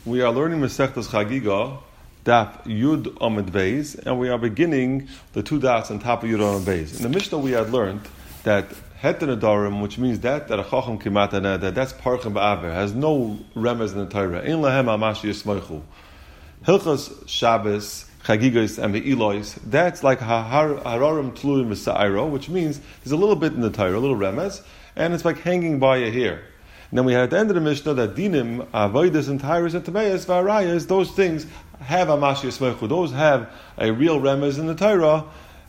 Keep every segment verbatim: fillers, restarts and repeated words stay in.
We are learning Masechtas Chagiga, Daf Yud Amud Beis, and we are beginning the two dots on top of Yud Amud Beis. In the Mishnah, we had learned that Heter Nedarim, which means that that a Chacham Kimat that that's Parchim Ba'aver, has no remez in the Torah. Ein lahem amashi yismoichu. Hilchos Shabbos, Chagigos, and Ve'ilois, that's like Hararim Tluim V'Sa'iro, which means there's a little bit in the Torah, a little remez, and it's like hanging by a hair. And then we had at the end of the Mishnah that dinim, avodas, and tyrus, and tameas, v'arayas, those things have amashi yismechu. Those have a real remez in the Torah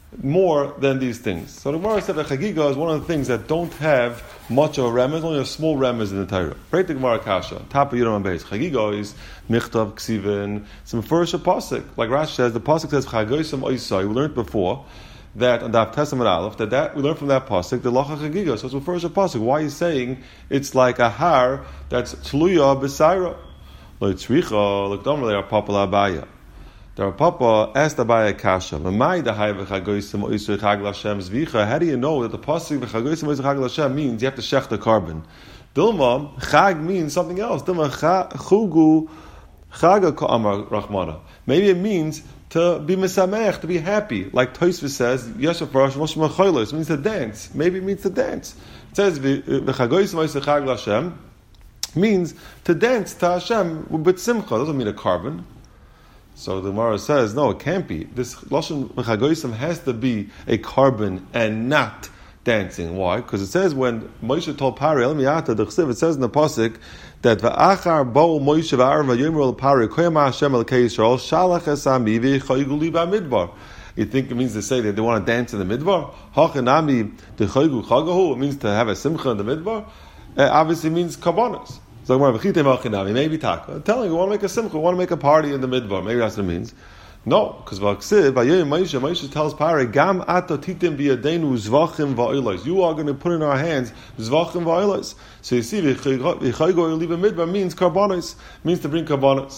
more than these things. So the Gemara said that Chagiga is one of the things that don't have much of a remez, only a small remez in the Torah. Break the Gemara Kasha, top of Yudam Beis. Chagiga is michtav, ksivin, some first a pasuk. Like Rashi says, the pasuk says Chagoisam oisai. We learned before that on Daf Testament Aleph, that, that we learn from that pasuk the lacha chagiga. So it's the first pasuk. Why are you saying it's like a har that's tluya b'saira? Lo tzricha l'kdom le Papa Abaya. The Papa asked Abaya kasha. L'may dahai v'chagoysim oisur chag l'Hashem zvicha. How do you know that the pasuk v'chagoysim oisur chag l'Hashem means you have to shech the carbon? Dilma chag means something else. Dilma chugu chaga ka'amar rachmana. Maybe it means to be misamech, to be happy. Like Tosfos says, Yeshav Rosh Moshe Macholos means to dance. Maybe it means to dance. It says, V'chagoyis v'yisach chag l'Hashem means to dance to Hashem with simcha. It doesn't mean a carbon. So the Gemara says, no, it can't be. This Lashon V'chagoyisim has to be a carbon and not dancing. Why? Because it says when Moshe told Pari, El Miyata, the Chsiv, it says in the Pasuk, that va'achar bo Moshe va'ar va'yomer el Pari koyama Hashem el Kei Yisrael shalach esami v'choygu li ba'midbar. You think it means to say that they want to dance in the midbar? Hachanami d'choygu chagahu. It means to have a simcha in the midbar. It obviously means kabbanos. So maybe taka. I'm telling you, we want to make a simcha, we want to make a party in the midbar. Maybe that's what it means. No, because Vaksiv, Vayoyim Moshe, Moshe tells Pari, Gam ato titim biyadenu zvachim va'olos. You are going to put in our hands zvachim va'olos. So you see, v'chaygo yoliva midbar means karbonos, means to bring karbonos.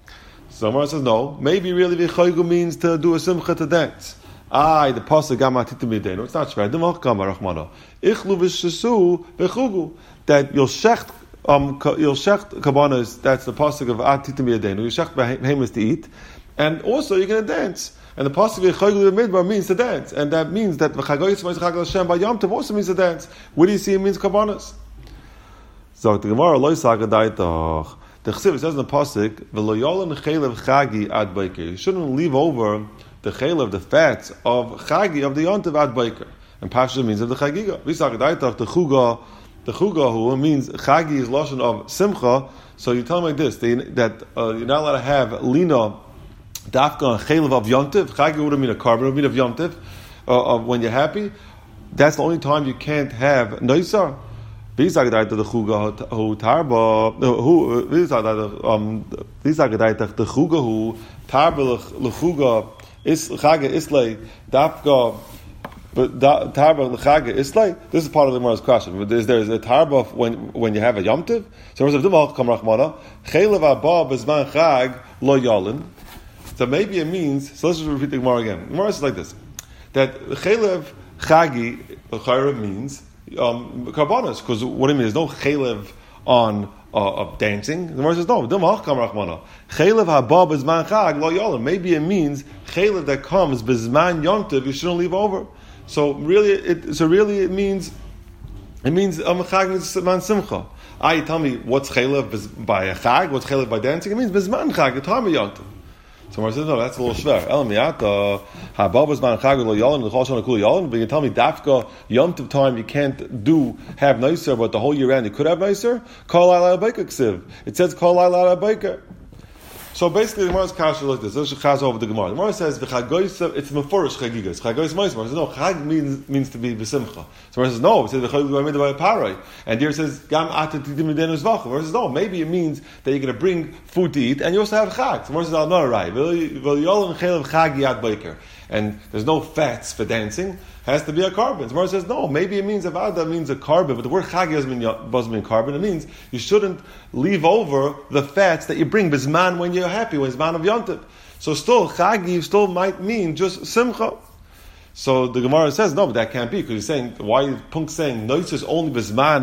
So Gemara says, no, maybe really v'chaygo means to do a simcha, to dance. Ay, the pasuk Gam ato titim biyadenu. It's not shver. Demach Gamar Rachmana. Ichlu v'shesu v'chugu. That you'll shecht, um, you'll shecht karbonos. That's the pasuk of at titim biyadenu. You shecht behemoths to eat. And also, you're going to dance. And the pasuk v'chaygu midbar means to dance. And that means that v'chagoyis v'yisach chag l'Hashem by Yom Tov also means to dance. What do you see it means kabbanos? So the Gemara lo yisagadaitach. The Chsiv says in the pasuk, v'lo yolen chelev chagi ad baiker. You shouldn't leave over the chelev, the fats of chagi, of the Yom Tov ad baiker. And Pasha means of the chagiga. V'yisagadaitach, the chuga, the chuga who means chagi is lashon of simcha. So you tell them like this, they, that uh, you're not allowed to have lina Dafka and chelev of yontiv. Chagi would mean a carbon, would mean of yontiv, uh, of when you're happy. That's the only time you can't have noisar. V'yisagadaita the chuga hu tarba hu v'yisagadaita the chuga hu tarba lechuga is chaga islay dafka tarba lechaga islay. This is part of the Gemara's question. Is there a tarba when when you have a yontiv? So there's a dimach kam rachmana chelev abba b'zman chag lo yalin. So maybe it means, so let's just repeat the Gemara again. The Gemara is like this, that chelev chagi, chayra means um, karbanos, because what do you mean? There's no chelev on uh, of dancing. The Gemara says, no, dimach kam rachmana. Chelev haba b'zman chag lo yolim. Maybe it means chelev that comes b'zman yontiv, you shouldn't leave over. So really, it, so really it means, it means, um, chag means b'zman simcha. Ah, you tell me, what's chelev by a chag? What's chelev by dancing? It means b'zman chag, the time of yontiv. So Gemara says, no, that's a little shver. El miyata, hababas man chag lo yalin, the chol shana kul yalin. But you can tell me, dafka yom tov time you can't do have nicer, but the whole year round you could have nicer. Kol ayla abayka ksiv. It says kol ayla abayka. So basically, the Gemara's kasha like this. Let's just chaz over the Gemara. The Gemara says v'chagoyis. It's meforish chagigas. Chagoyis ma'ismar. It says no. Chag means means to be b'simcha. So Gemara says no. It says v'chagoyis b'amidah b'paray. And here it says gam atat tidim midenu zvachim. Gemara says no. Maybe it means that you're going to bring food to eat and you also have chag. So Gemara says no, no, right. V'yolam chelev chag yad baiker. And there's no fats for dancing. Has to be a carbon. Gemara says no. Maybe it means avada means a carbon, but the word chag doesn't mean doesn't mean carbon. It means you shouldn't leave over the fats that you bring bisman when you're happy, when it's man of yontiv. So still chagi still might mean just simcha. So the Gemara says no, but that can't be because he's saying why is Punk saying noisus only bisman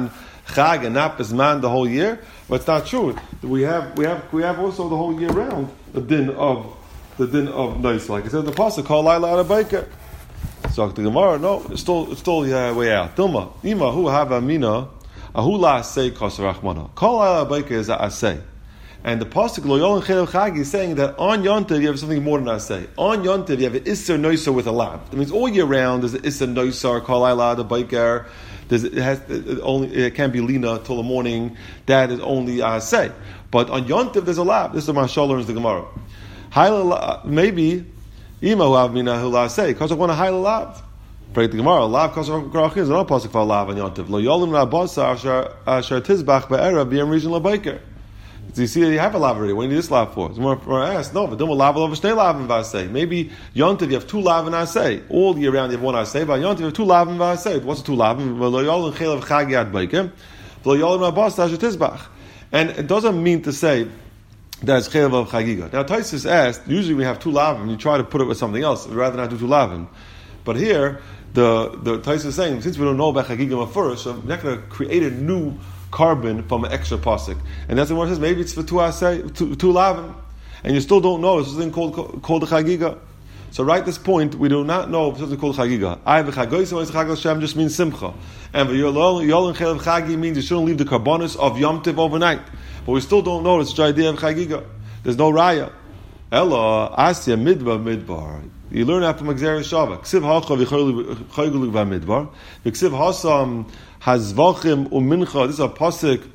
Chag and not Bisman the whole year, but it's not true. We have we have we have also the whole year round the din of the din of nice, like it says in the pasuk, call Laila Arabaika. So the Gemara, no, it's still it's still uh, way out. Dilma, Ima who have Amina, Ahula say Kasarachmana. Call Laila Arabaika is a say. And the pasuk Lo Yol and Chelev Chagi is saying that on Yontiv you have something more than I say. On Yontiv you have an Isser Noiser with a lab. That means all year round there's an Isser Noiser, Kol Ayla, the Biker. There's it has it only it can't be Lina till the morning. That is only I say. But on Yontiv there's a lab. This is my Shalom is the Gemara. Maybe Ima who have mina who la say because I want a high lab. Break the Gemara. Lab because of Krach is not pasuk for lab on Yontiv. Lo Yolim Rabasa Asher Asher Tizbach Be'era B'Yem Rishon LaBiker. So you see that you have a lav already. What do you need this lav for? It's more, more asked. No, but don't lav over stay lav in Vasei. Maybe Yontiv you have two lav in Asei. All year round you have one Asei, but Yontiv you have two lav in Vasei. What's the two lav? And it doesn't mean to say that it's chelav of chagiga. Now Taisus asked, usually we have two lavim, you try to put it with something else, we'd rather not do two lavim. But here, the, the Taisus is saying, since we don't know about chagiga first, so we're not going to create a new carbon from an extra pasuk, and that's what it says. Maybe it's for two asay, two, two lavim, and you still don't know. It's something called called the chagiga. So right at this point, we do not know if something called chagiga. I v'chagoyis chag Hashem just means simcha, and yol and chelev chagi means you shouldn't leave the karbonis of Yom Tiv overnight. But we still don't know this idea of chagiga. There's no raya. Ella asya midbar midbar. You learn that from Exer Shava. Ksiv hacha v'chaygulu v'midbar. Ksiv hasam hazvachim umincha. This is a pasuk.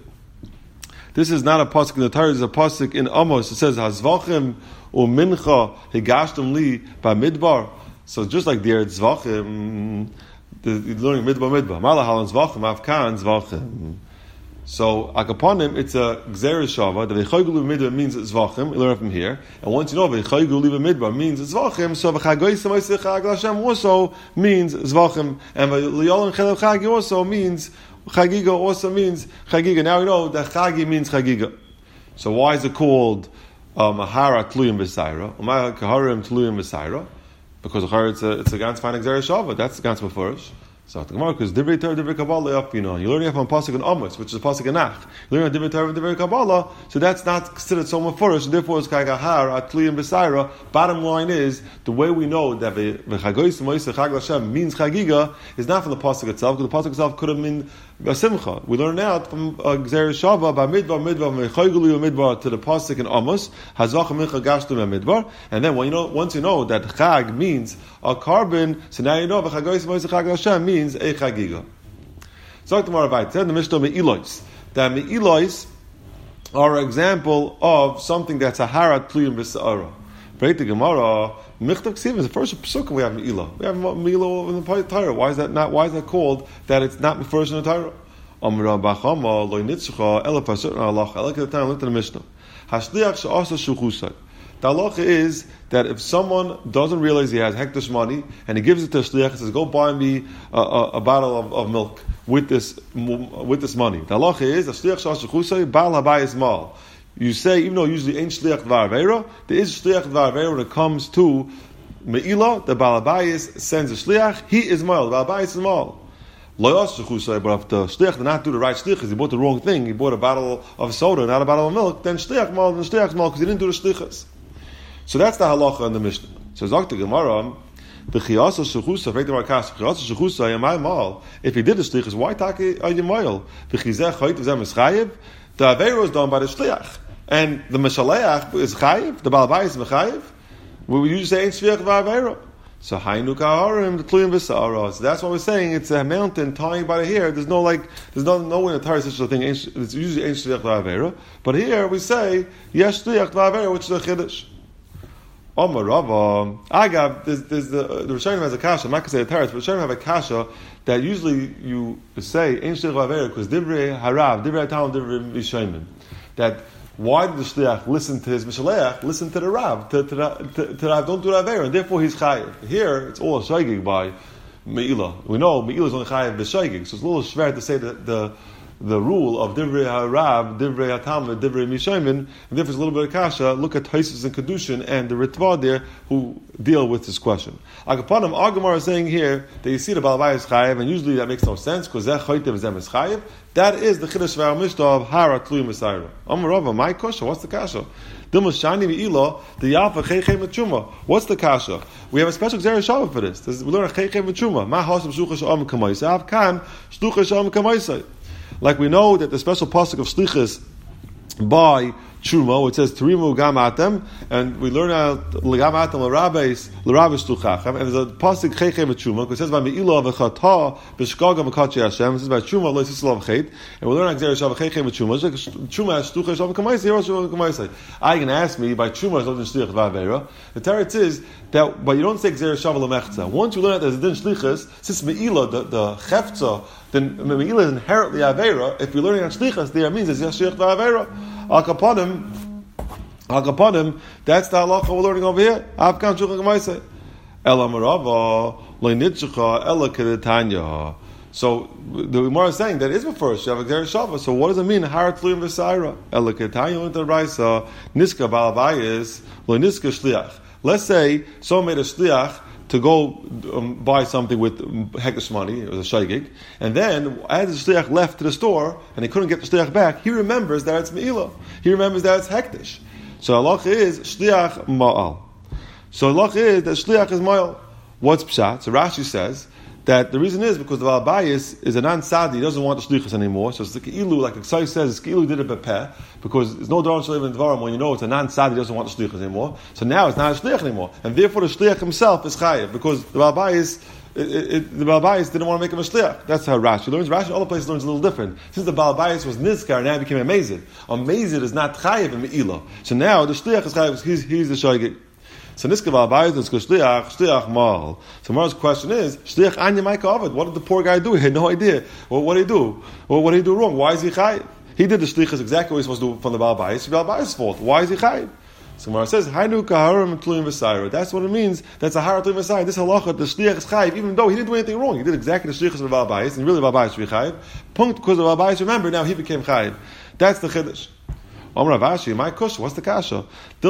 This is not a pasuk in the Torah. This is a pasuk in Amos. It says hazvachim umincha higashtem li b'midbar. So just like the zvachim, you're learning midbar midbar. Malahalan zvachim avkan zvachim. So, akaponim, it's a gzera shava. The v'chaygulu midbar means zvachim. You learn from here. And once you know v'chaygulu midbar means zvachim, so v'chagoyis ma'aseh chag Hashem also means zvachim, and v'liyol and chelev chagi also means chagiga. Also means chagiga. Now we know that chagi means chagiga. So why is it called mahara tluyim b'saira? Umay kaharim tluyim b'saira? Because it's a it's a ganz fine gzera shava. That's the ganz beforish. So the Gemara, because divrei Torah, divrei Kabbalah, up, you know, you're learning from pasuk in Amos, which is a pasuk in Nach. You're learning divrei Torah, divrei Kabbalah, so that's not considered so much for us, and therefore it's kagahar atli and besaira. Bottom line is the way we know that v'chagoyis moiseh chag Hashem means chagiga is not from the pasuk itself, because the pasuk itself could have been simcha. We learn out from Gzer Shava by midbar midbar v'chaygulu midbar to the pasuk in Amos hazach mincha gashtum midbar, and then when you know once you know that chag means a carbon, so now you know v'chagoyis moiseh chag Hashem means means a chagiga. So the Gemara said the Mishnah me'ilois. That me'ilois are an example of something that's a harat tluyim b'sa'ara. Break the Gemara. Michtav Ksiv is the first pasuk we have me'ilah. We have me'ilah in the Torah. Why is that not? Why is that called that? It's not first in the Torah. Amra b'chama lo nitzcha ela pasuk Allah. I look at the time. Look at the Mishnah. Hashliach she'asa shuchusay. The halacha is that if someone doesn't realize he has hektish money and he gives it to a shliach, he says, "Go buy me a, a, a bottle of, of milk with this with this money." The halacha is a shliach shashachusay bal habayis mal. You say, even though usually ain't shliach dvar avera, there is shliach dvar avera when it comes to me'ilah. The bal habayis sends a shliach. He is mal. The bal habayis is mal. Lo yashachusay, but if the shliach did not do the right shliach, because he bought the wrong thing, he bought a bottle of soda, not a bottle of milk, then shliach mal, then shliach mal, because he didn't do the shlichas. So that's the halacha in the Mishnah. So Zok the Gemara, the chiyasa shechusa, the Markas, chiyasa shechusa, yamai mal. If he did the shlichus, why take a yemayel? The chizeh chayit v'zeh mischayev. The avera is done by the shliach, and the mishaleach is chayev. The balabay is mechayev. We would usually say ain't shliach v'avera. So hainu kaharim the tluyim v'sa'ara. So that's what we're saying. It's a mountain tying by the hair. There's no like, there's no no in the Torah such a thing. It's usually ain't shliach v'avera. But here we say yes shliach v'avera, which is a chiddush. Omar Rava, Agav, there's, there's the, the Rishonim has a kasha, I'm not going to say the Torah, but Rishonim have a kasha that usually you say, Ein Shliach V'Avera, because Divrei Harav, Divrei Talmud, Divrei Rishonim. That, why did the Shliach listen to his Mishaleach, listen to the Rav, to, to, to, to Rav, don't do Avera, and therefore he's Chayiv. Here, it's all a Shaygig by Me'ilah. We know Me'ilah is only Chayiv B'Shaygig, so it's a little schwer to say that the the rule of Divrei HaRab, Divrei HaTalmud, Divrei Mishomin, and therefore it's a little bit of kasha. Look at Tosfos and Kedushin and the Ritva there who deal with this question. Agapanim, our Gemara is saying here that you see the Baal Bayis Chayev, and usually that makes no sense because Zeh Choytev Zeh is Chayev. That is the Chiddush V'Ar Mishnah of Hara Tluy Mesayra. Amar Rava, my kasha, what's the kasha? What's the kasha? We have a special Gzera Shabbat for this. this. We learn a Chechem V'Tshuma. Ma Hasam Shlucha Sh'am K'maisai. Av Kan Shlucha Sh'am K'maisai. Like we know that the special pasuk of Shlichus by Truma, it says Terimu Gam Atem, and we learn out Gam Atem L'Rabbeis L'Rabbeis Shluchachem, and there's a pasuk Chechem V'Tshuma, because it says by Me'ilah V'Chata B'Shkaga V'Katchi Hashem, it says by Truma Lo Yisrael V'Chet, and we learn Gzera Shabbat Chechem V'Tshuma. It's like Truma has Shlucha Sh'am K'maisai, Yerosh Sh'am K'maisai. I can ask me by Truma is not in Shliach V'Avera. The teretz is that, but you don't say Gzera Shabbat L'Mechza. Once you learn that there's a din Shlichus, since Me'ilah the the Chefza, then Me'ilah is inherently Avera. If you're learning on Shlichus, there means it's Yashliach V'Avera. Akaponim, Akaponim, that's the halacha we're learning over here. Avkan Shulchan K'maisai. Ela Marava, Le'nitzucha, Ela Kedetanya. So the Gemara is saying that is before Shav Gzera Shabbat. So what does it mean? Harat Tluyim V'Saira. Ela Kedetanya into Raisa, Niska Balabayis, Le'niska Shliach. Let's say someone made a Shliach to go um, buy something with um, hektish money, it was a shaygig, and then as the shliach left to the store and he couldn't get the shliach back, he remembers that it's me'ilah. He remembers that it's hektish. So halacha is shliach ma'al. So halacha is that shliach is ma'al. What's pshat? So Rashi says that the reason is because the Baal Bayis is a non-sadi, he doesn't want the shlichus anymore. So it's the keilu, like the Ksai says, it's keilu did it bepeh, because there's no daran shaliv in dvarim when you know it's a non-sadi, he doesn't want the shlichus anymore. So now it's not a shlich anymore, and therefore the shlich himself is chayiv because the Baal Bayis, it, it, the Baal Bayis didn't want to make him a shlich. That's how Rashi learns. Rashi, all the places learns a little different. Since the Baal Bayis was nizkar, now he became a mezid. A mezid is not chayiv in me'ilah. So now the shlich is chayiv. He's, he's the shaygig. So Niska Balabayis is shliach, shliach mal. So Mara's question is, shliach anya ma'ika avid. What did the poor guy do? He had no idea. Well, what did he do? Well, what did he do wrong? Why is he chayiv? He did the shlichus exactly what he's supposed to do from the Balabayis. It's the Balabayis' fault. Why is he chayiv? So Mara says, Hainu kaharim tluyim v'sayra. That's what it means. That's a hara tluyim v'sayra. This halacha, the shliach is chayiv, even though he didn't do anything wrong. He did exactly the shlichus of the Balabayis, and really the Balabayis should be chayiv. Punkt, because the Balabayis, remember, now he became chayiv. That's the chiddush. Amar Ravashi, my kasha, what's the kasha?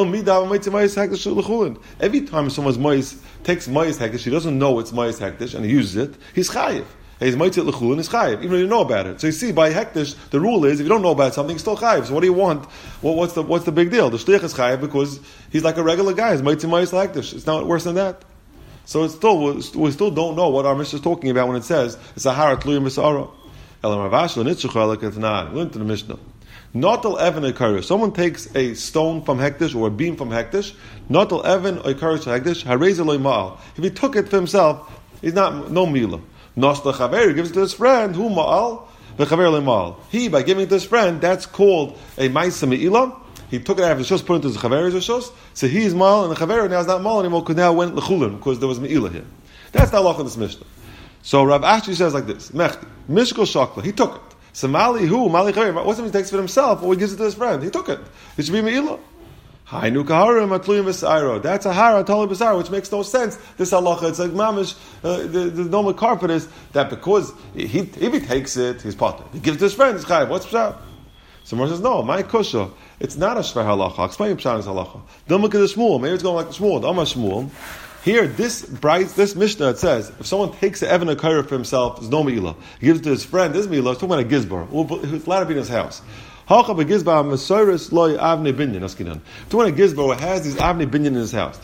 Every time someone's mois takes mois hektish, he doesn't know it's mois hektish, and he uses it, he's chayiv. He's moitzit l'chulin, he's chayiv, even though you know about it. So you see, by hektish, the rule is, if you don't know about something, he's still chayiv. So what do you want? Well, what's the what's the big deal? The shliach is chayiv because he's like a regular guy. He's moitzit mois hektish. It's not worse than that. So it's still, we still don't know what our Mishnah is talking about when it says, it's a hara tluyim v'sara. Elam Ravashi, l'nitzucha l'ketanan. We went to the Mishnah. Notel Evan Oikarish. Someone takes a stone from Hektish or a beam from Hektish. Notel Evan Oikarish Hektish. Harez Eloi Ma'al. If he took it for himself, he's not no Mila. Noshla Chaver gives it to his friend. Who Ma'al? The Chaver Eloi Ma'al. He, by giving it to his friend, that's called a Ma'isa Me'ilah. He took it out of his shus, put it into his Chaver's shus. So he's Ma'al, and the Chaver now is not Ma'al anymore because now went L'chulin because there was Me'ilah here. That's the halach in this Mishnah. So Rav Ashi says like this: Mechti Mishkol Shakla. He took it. So Mali who? Mali Chaver. What's it he takes it for himself or he gives it to his friend? He took it. It should be Me'ilah. Hainu kaharim atluyim v'sayro. That's a hara totally bizarre, which makes no sense. This halacha, it's like mamish. Uh, the, the normal carpet is that because he, if he takes it, he's potter. He gives it to his friend, he's chayiv. What's pshat? So Moshe says, no, my kusha. It's not a shver halacha. I'll explain pshat is halacha. Don't look at the Shmuel. Maybe it's going like the Shmuel. The Amar Shmuel. Here, this bright, this Mishnah, it says, if someone takes an Evan Akira for himself, there's no Me'ilah. He gives it to his friend, this Me'ilah, it's talking about a Gizbar. It's allowed to be in his house. If you want a Gizbar who has these Avnei Binyan in his house,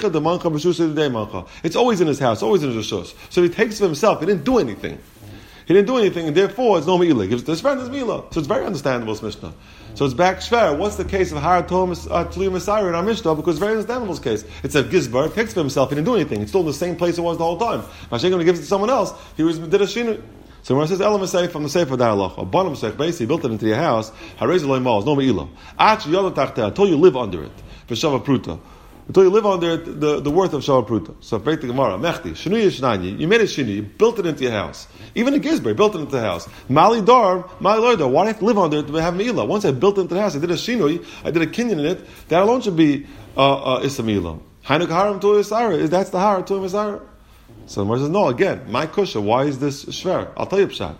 it's always in his house, always in his Rishus. So he takes it for himself, he didn't do anything. He didn't do anything, and therefore it's no Me'ilah. He gives it to his friend, it's Me'ilah. So it's very understandable, this Mishnah. So it's back shver. What's the case of Har Tlu Messiah in our Mishnah? Because it's very understandable this case. It's a Gizbar, takes it for himself, he didn't do anything. It's still in the same place it was the whole time. Mashiach going to give it to someone else, he was did a shinu. So when it says Elam Esay from the Sefer Da'alach, a Banam Seif, basically built it into your house, Harez Eloi Ma'al, no Me'ilah. Ach Yodot Tachtel, until you live under it, for Shava Pruta. Until you live under it, the, the worth of Shava Pruta. So break the Gemara, Mechti, Shinu Yishnani, you made a Shinu, you built it into your house. Even a Gizbar, you built it into the house. Mali Dar, Mali Loidar, why do I have to live under it to have Me'ilah? Once I built it into the house, I did a Shinu, I did a Kinyan in it, that alone should be uh, uh, Issa Me'ilah. Hainuk Haram Tu Yisara, that's the Har Tu Yisara. So the Gemara says, no, again, my kusha, why is this shver? I'll tell you pshat.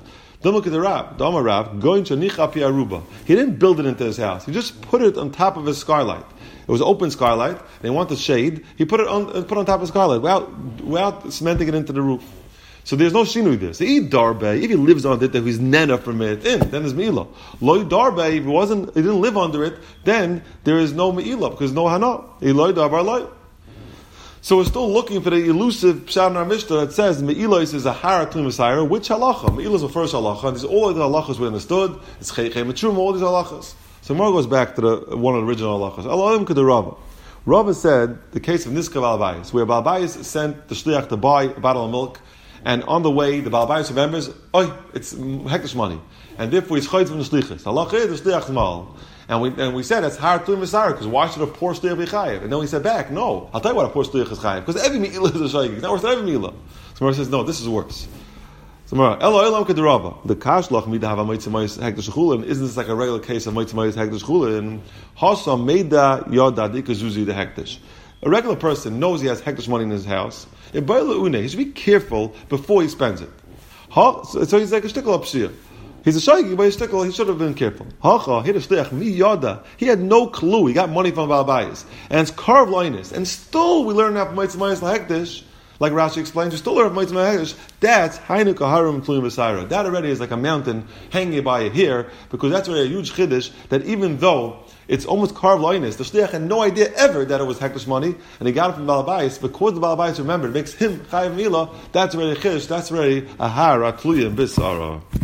Don't look at the Rab. The Amar Rab, going to Nicha Pi Aruba. He didn't build it into his house. He just put it on top of his skylight. It was open skylight. They wanted shade. He put it on put on top of his skylight without, without cementing it into the roof. So there's no shinui there. So eat darbe. If he lives on it, if he's nena from it, in then there's meila. Loy darbe. If he wasn't, he didn't live under it, then there is no meila because no hana. Eloy darbar loy. So we're still looking for the elusive pshat in our Mishnah that says me'ilos is a hara kli Messiah. Which halacha? Me'ilos is the first halacha. And these all of the halachas we understood. It's chei chei mitrum, all these halachas. So Mar goes back to the one of the original halachas. Elohim k'de Rava. Rava said the case of Niska Balbayis, where Balbayis sent the shliach to buy a bottle of milk, and on the way the Balbayis remembers, oh, it's hektish money, and therefore he's chayt from the shlichus. Halacha is the shliach's mal. And we and we said that's hard to Messiah because why should a poor shliach be chayiv? And then we said back, no, I'll tell you what a poor shliach is chayiv because every mi'ilah is a shaykh. It's not worse than every mi'ilah. So Mara says no, this is worse. So Mara, Elo Elam Kedarava, the kashlach mida have a mitzvah hektish chulin. Isn't this like a regular case of mitzvah hektish chulin? Hasam meida yoda dikazuzi the hektish. A regular person knows he has hektish money in his house. He should be careful before he spends it. So he's like a shtickle up. He's a shaykh, but he's stickle, he should have been careful. He had no clue. He got money from Balbayis. And it's carved linus. And still we learn after Mitzvah Mayis Lahektish, like Rashi explains, we still learn from Mitzvah Lahektish, that's Hainu Kaharim Tluyim B'Saira. That already is like a mountain hanging by a hair, because that's already a huge chiddush, that even though it's almost carved linus, the shliach had no idea ever that it was hektish money, and he got it from Balbayis, because the Balbayis remembered, it makes him Chayav Mila, that's already a chiddush, that's already a har, a Tluyim B'Saira.